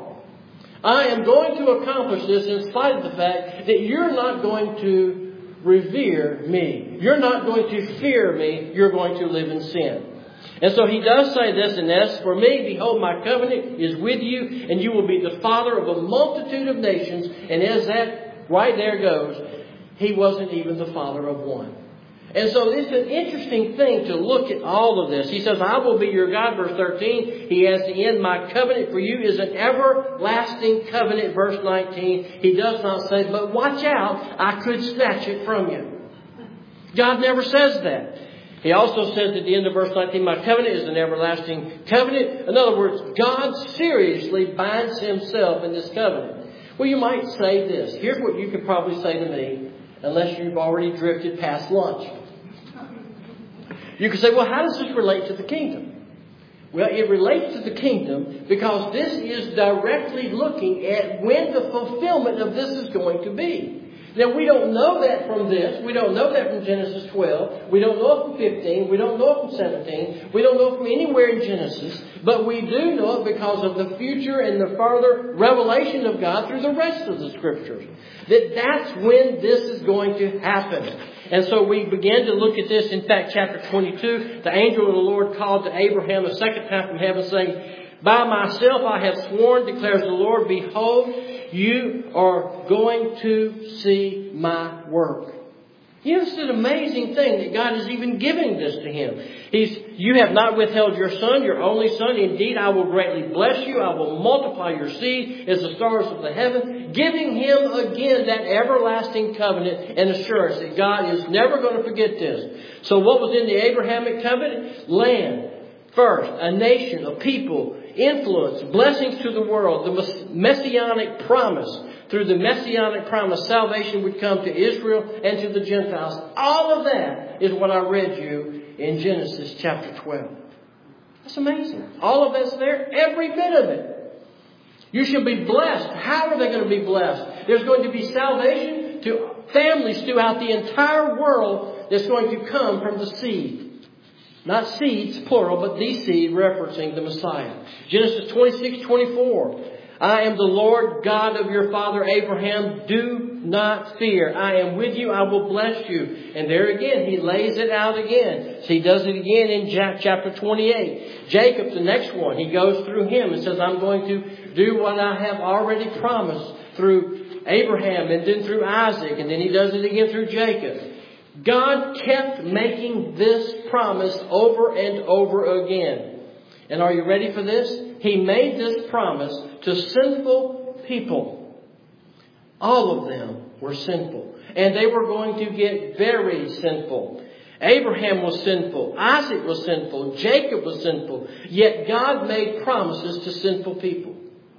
I am going to accomplish this in spite of the fact that you're not going to revere me. You're not going to fear me. You're going to live in sin. And so He does say this, and as for me, behold, my covenant is with you, and you will be the father of a multitude of nations. And as that right there goes, He wasn't even the father of one. And so it's an interesting thing to look at all of this. He says, I will be your God, verse thirteen. He has the end. My covenant for you is an everlasting covenant, verse nineteen. He does not say, but watch out, I could snatch it from you. God never says that. He also says at the end of verse nineteen, my covenant is an everlasting covenant. In other words, God seriously binds Himself in this covenant. Well, you might say this. Here's what you could probably say to me, unless you've already drifted past lunch. You could say, well, how does this relate to the kingdom? Well, it relates to the kingdom because this is directly looking at when the fulfillment of this is going to be. Now, we don't know that from this. We don't know that from Genesis twelve. We don't know it from fifteen. We don't know it from seventeen. We don't know it from anywhere in Genesis. But we do know it because of the future and the further revelation of God through the rest of the Scriptures. That that's when this is going to happen. And so we began to look at this. In fact, chapter twenty-two, the angel of the Lord called to Abraham a second time from heaven saying, By myself I have sworn, declares the Lord, behold, you are going to see my work. You know, it's an amazing thing that God is even giving this to him. He's, you have not withheld your son, your only son. Indeed, I will greatly bless you. I will multiply your seed as the stars of the heaven. Giving him again that everlasting covenant and assurance that God is never going to forget this. So what was in the Abrahamic covenant? Land. First, a nation, a people, influence, blessings to the world, the messianic promise. Through the messianic promise, salvation would come to Israel and to the Gentiles. All of that is what I read you in Genesis chapter twelve. That's amazing. All of that's there, every bit of it. You shall be blessed. How are they going to be blessed? There's going to be salvation to families throughout the entire world that's going to come from the seed. Not seeds, plural, but the seed referencing the Messiah. Genesis twenty-six twenty-four. I am the Lord God of your father Abraham. Do not fear. I am with you. I will bless you. And there again, he lays it out again. So he does it again in chapter twenty-eight. Jacob, the next one, he goes through him and says, I'm going to do what I have already promised through Abraham and then through Isaac. And then he does it again through Jacob. God kept making this promise over and over again. And are you ready for this? He made this promise to sinful people. All of them were sinful. And they were going to get very sinful. Abraham was sinful. Isaac was sinful. Jacob was sinful. Yet God made promises to sinful people.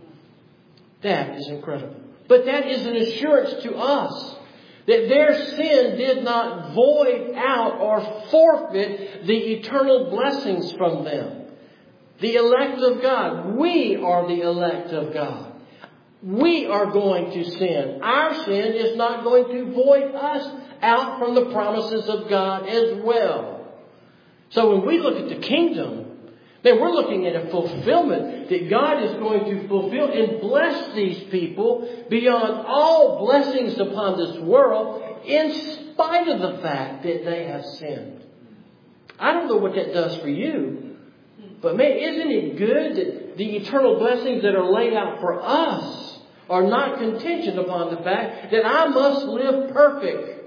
That is incredible. But that is an assurance to us that their sin did not void out or forfeit the eternal blessings from them. The elect of God. We are the elect of God. We are going to sin. Our sin is not going to void us out from the promises of God as well. So when we look at the kingdom, then we're looking at a fulfillment that God is going to fulfill and bless these people beyond all blessings upon this world in spite of the fact that they have sinned. I don't know what that does for you. But man, isn't it good that the eternal blessings that are laid out for us are not contingent upon the fact that I must live perfect?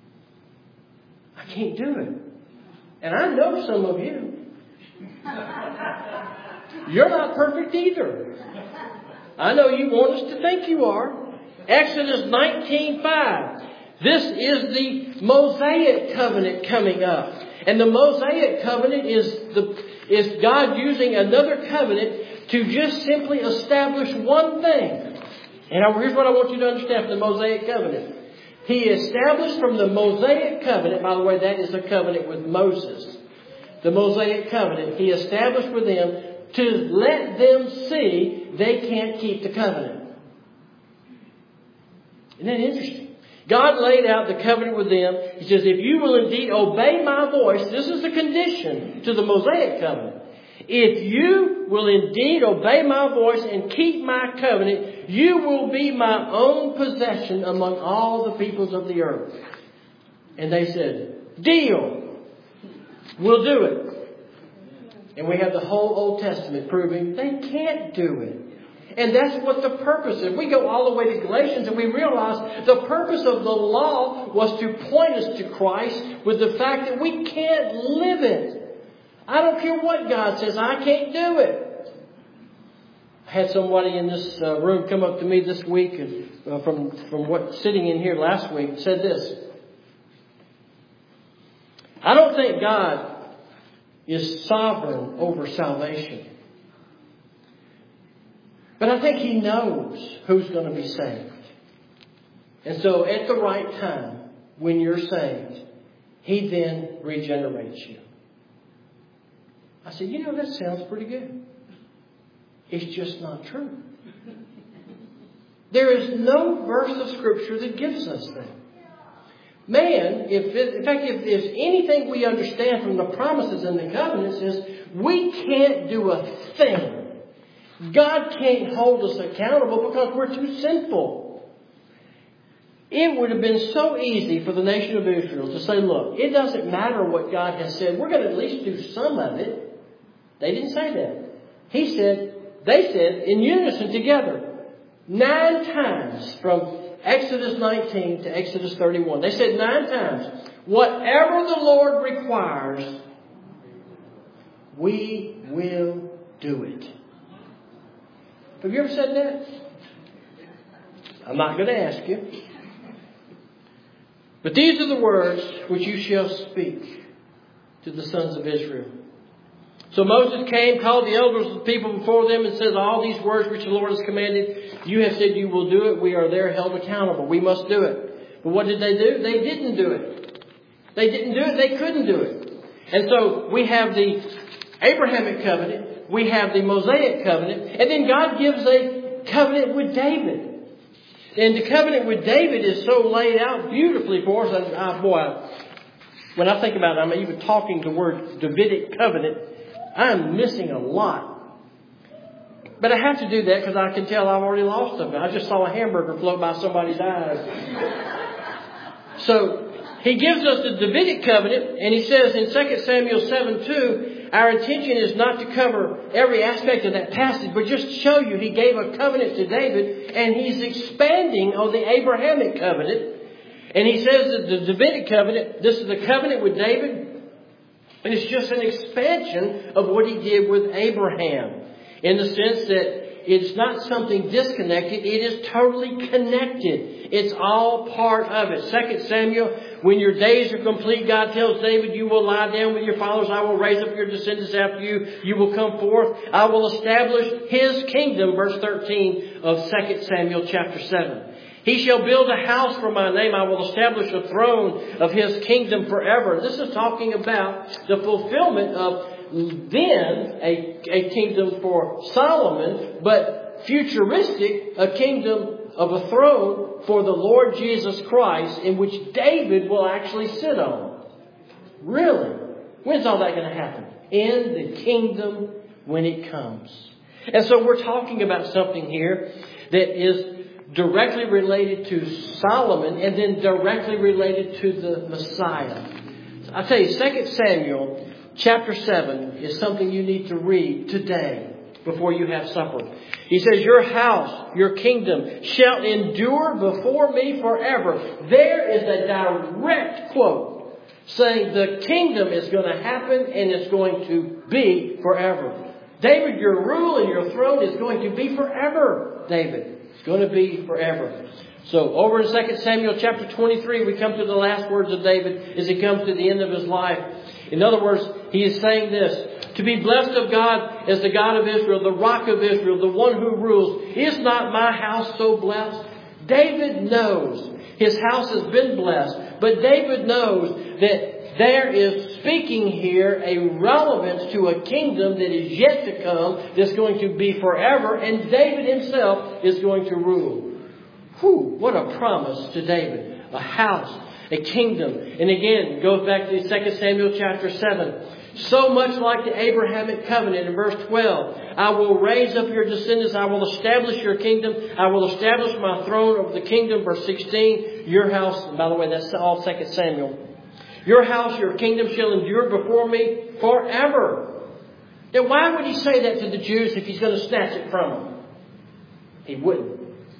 I can't do it. And I know some of you. You're not perfect either. I know you want us to think you are. Exodus nineteen five. This is the Mosaic covenant coming up. And the Mosaic covenant is the is God using another covenant to just simply establish one thing. And here's what I want you to understand from the Mosaic covenant. He established from the Mosaic covenant, by the way, that is a covenant with Moses. The Mosaic covenant, he established with them to let them see they can't keep the covenant. Isn't that interesting? God laid out the covenant with them. He says, if you will indeed obey my voice, this is the condition to the Mosaic covenant. If you will indeed obey my voice and keep my covenant, you will be my own possession among all the peoples of the earth. And they said, deal. We'll do it. And we have the whole Old Testament proving they can't do it. And that's what the purpose is. We go all the way to Galatians and we realize the purpose of the law was to point us to Christ with the fact that we can't live it. I don't care what God says, I can't do it. I had somebody in this uh, room come up to me this week and, uh, from, from what sitting in here last week said this. I don't think God is sovereign over salvation. But I think He knows who's going to be saved. And so at the right time, when you're saved, He then regenerates you. I said, you know, that sounds pretty good. It's just not true. There is no verse of Scripture that gives us that. Man, if it, in fact, if there's anything we understand from the promises and the covenants is we can't do a thing. God can't hold us accountable because we're too sinful. It would have been so easy for the nation of Israel to say, look, it doesn't matter what God has said. We're going to at least do some of it. They didn't say that. He said, they said in unison together, nine times from Exodus nineteen to Exodus thirty-one. They said nine times, whatever the Lord requires, we will do it. Have you ever said that? I'm not going to ask you. But these are the words which you shall speak to the sons of Israel. So Moses came, called the elders of the people before them, and said, all these words which the Lord has commanded, you have said you will do it. We are there held accountable. We must do it. But what did they do? They didn't do it. They didn't do it. They couldn't do it. And so we have the Abrahamic covenant. We have the Mosaic covenant. And then God gives a covenant with David. And the covenant with David is so laid out beautifully for us. And I, boy, when I think about it, I'm even talking the word Davidic covenant. I'm missing a lot. But I have to do that because I can tell I've already lost them. I just saw a hamburger float by somebody's eyes. So he gives us the Davidic covenant, and he says in Second Samuel seven two, our intention is not to cover every aspect of that passage, but just to show you he gave a covenant to David, and he's expanding on the Abrahamic covenant. And he says that the Davidic covenant, this is the covenant with David, and it's just an expansion of what he did with Abraham, in the sense that it's not something disconnected. It is totally connected. It's all part of it. Second Samuel, when your days are complete, God tells David, you will lie down with your fathers. I will raise up your descendants after you. You will come forth. I will establish his kingdom. Verse thirteen of Second Samuel chapter seven. He shall build a house for my name. I will establish a throne of his kingdom forever. This is talking about the fulfillment of then a, a kingdom for Solomon, but futuristic, a kingdom of a throne for the Lord Jesus Christ, in which David will actually sit on. Really? When's all that going to happen? In the kingdom when it comes. And so we're talking about something here that is directly related to Solomon and then directly related to the Messiah. I'll tell you, Second Samuel chapter seven is something you need to read today before you have supper. He says, your house, your kingdom shall endure before me forever. There is a direct quote saying the kingdom is going to happen and it's going to be forever. David, your rule and your throne is going to be forever, David. It's going to be forever. So over in Second Samuel chapter twenty-three, we come to the last words of David as he comes to the end of his life. In other words, he is saying this: to be blessed of God as the God of Israel, the rock of Israel, the one who rules. Is not my house so blessed? David knows his house has been blessed. But David knows that there is speaking here a relevance to a kingdom that is yet to come, that's going to be forever, and David himself is going to rule. Whew, what a promise to David. A house, a kingdom. And again, goes back to Second Samuel chapter seven. So much like the Abrahamic covenant in verse twelve. I will raise up your descendants. I will establish your kingdom. I will establish my throne over the kingdom. Verse sixteen. Your house, and by the way, that's all Second Samuel. Your house, your kingdom shall endure before me forever. Then why would he say that to the Jews if he's going to snatch it from them? He wouldn't.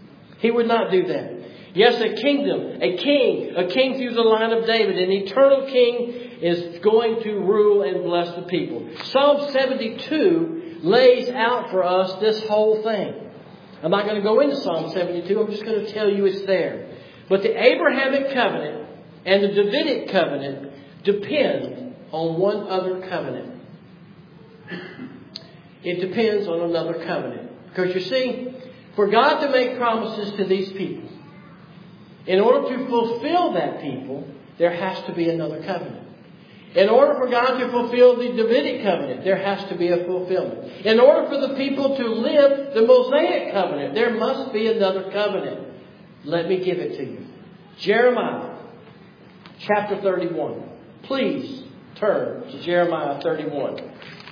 He would not do that. Yes, a kingdom, a king, a king through the line of David, an eternal king is going to rule and bless the people. Psalm seventy-two lays out for us this whole thing. I'm not going to go into Psalm seventy-two. I'm just going to tell you it's there. But the Abrahamic covenant and the Davidic covenant depend on one other covenant. It depends on another covenant. Because you see, for God to make promises to these people, in order to fulfill that people, there has to be another covenant. In order for God to fulfill the Davidic covenant, there has to be a fulfillment. In order for the people to live the Mosaic covenant, there must be another covenant. Let me give it to you. Jeremiah chapter thirty-one. Please turn to Jeremiah thirty-one.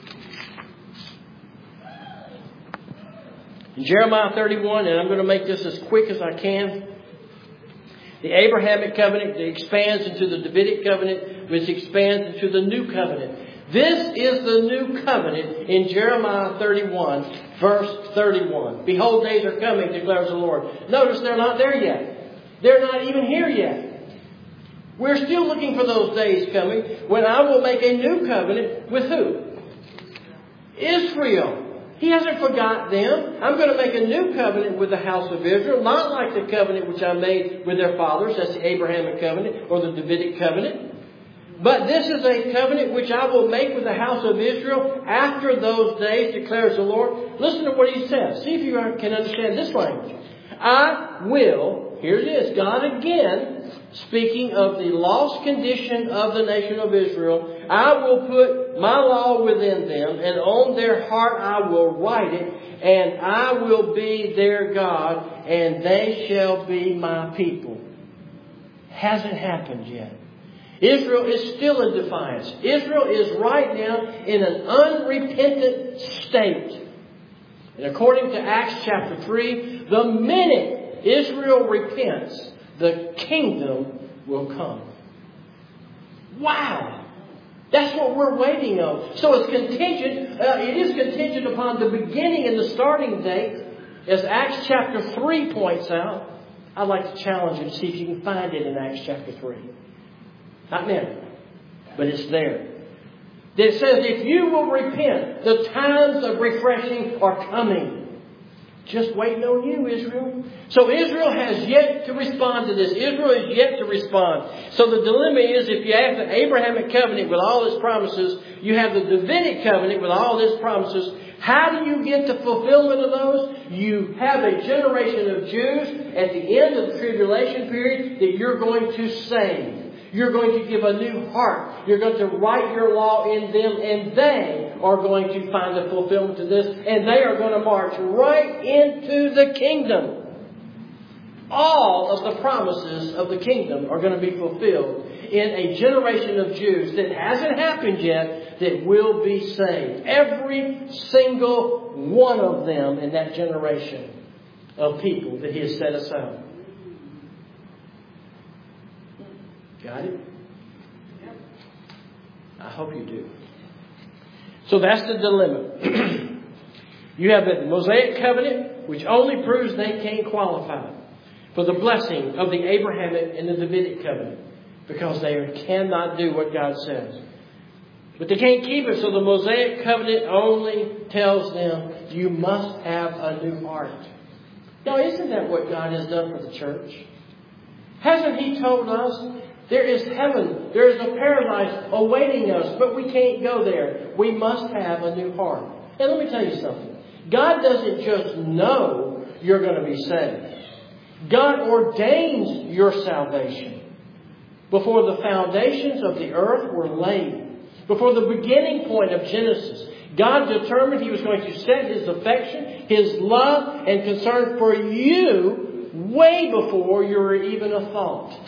In Jeremiah thirty-one, and I'm going to make this as quick as I can. The Abrahamic covenant expands into the Davidic covenant, which expands into the new covenant. This is the new covenant in Jeremiah thirty-one, verse thirty-one. Behold, days are coming, declares the Lord. Notice they're not there yet. They're not even here yet. We're still looking for those days coming when I will make a new covenant with who? Israel. He hasn't forgot them. I'm going to make a new covenant with the house of Israel, not like the covenant which I made with their fathers. That's the Abrahamic covenant or the Davidic covenant. But this is a covenant which I will make with the house of Israel after those days, declares the Lord. Listen to what He says. See if you can understand this language. I will, here it is, God again, speaking of the lost condition of the nation of Israel, I will put my law within them, and on their heart I will write it, and I will be their God, and they shall be my people. Hasn't happened yet. Israel is still in defiance. Israel is right now in an unrepentant state. And according to Acts chapter three, the minute Israel repents, the kingdom will come. Wow! That's what we're waiting on. So it's contingent, uh, it is contingent upon the beginning and the starting date. As Acts chapter three points out, I'd like to challenge you to see if you can find it in Acts chapter three. Not many, but it's there. It says, if you will repent, the times of refreshing are coming. Just waiting on you, Israel. So Israel has yet to respond to this. Israel is yet to respond. So the dilemma is, if you have the Abrahamic covenant with all its promises, you have the Davidic covenant with all its promises. How do you get the fulfillment of those? You have a generation of Jews at the end of the tribulation period that you're going to save. You're going to give a new heart. You're going to write your law in them, and they are going to find the fulfillment of this, and they are going to march right into the kingdom. All of the promises of the kingdom are going to be fulfilled in a generation of Jews that hasn't happened yet that will be saved. Every single one of them in that generation of people that He has set aside. Got it? I hope you do. So that's the dilemma. You have the Mosaic covenant, which only proves they can't qualify for the blessing of the Abrahamic and the Davidic covenant, because they cannot do what God says. But they can't keep it, so the Mosaic covenant only tells them you must have a new heart. Now, isn't that what God has done for the church? Hasn't He told us there is heaven, there is a paradise awaiting us, but we can't go there. We must have a new heart. And let me tell you something. God doesn't just know you're going to be saved. God ordains your salvation. Before the foundations of the earth were laid, before the beginning point of Genesis, God determined He was going to set His affection, His love, and concern for you way before you were even a thought.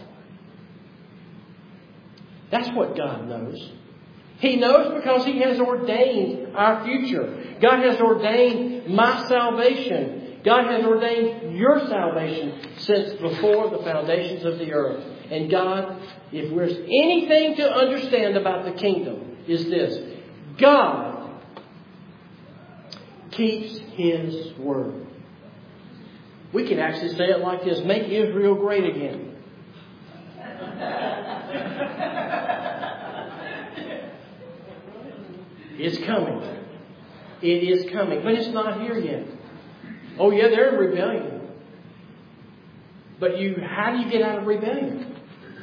That's what God knows. He knows because He has ordained our future. God has ordained my salvation. God has ordained your salvation since before the foundations of the earth. And God, if there's anything to understand about the kingdom, is this. God keeps His word. We can actually say it like this. Make Israel great again. It's coming. It is coming. But it's not here yet. Oh yeah, they're in rebellion. But you, how do you get out of rebellion?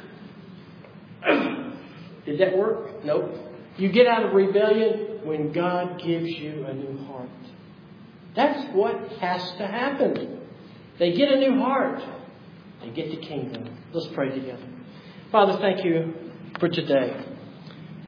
Did that work? Nope. You get out of rebellion when God gives you a new heart. That's what has to happen. They get a new heart. They get the kingdom. Let's pray together. Father, thank you for today.